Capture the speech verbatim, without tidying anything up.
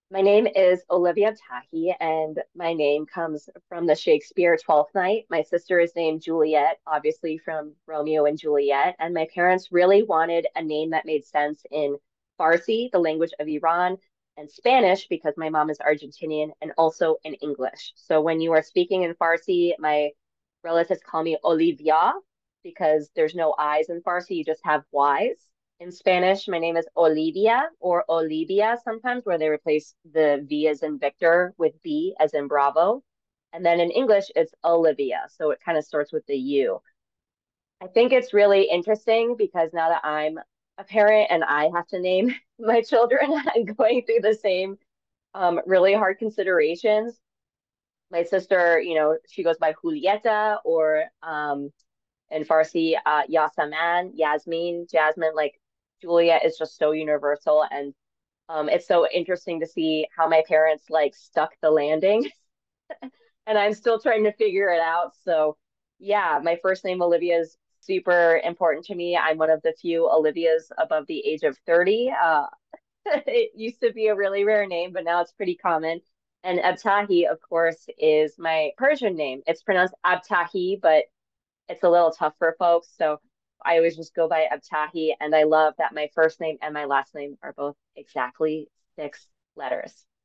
My name is Olivia Tahi, and my name comes from the Shakespeare Twelfth Night. My sister is named Juliet, obviously from Romeo and Juliet, and my parents really wanted a name that made sense in Farsi, the language of Iran, and Spanish because my mom is Argentinian, and also in English. So when you are speaking in Farsi, my relatives call me Olivia because there's no I's in Farsi, you just have Y's. In Spanish, my name is Olivia or Olivia sometimes, where they replace the V as in Victor with B as in Bravo. And then in English, it's Olivia. So it kind of starts with the U. I think it's really interesting because now that I'm a parent and I have to name my children, I'm going through the same um, really hard considerations. My sister, you know, she goes by Julieta or um, in Farsi, uh, Yasaman, Yasmin, Jasmine, like Julia is just so universal. And um, it's so interesting to see how my parents like stuck the landing. And I'm still trying to figure it out. So, yeah, my first name, Olivia, is super important to me. I'm one of the few Olivias above the age of thirty. Uh, it used to be a really rare name, but now it's pretty common. And Abtahi, of course, is my Persian name. It's pronounced Abtahi, but it's a little tough for folks. So I always just go by Abtahi. And I love that my first name and my last name are both exactly six letters.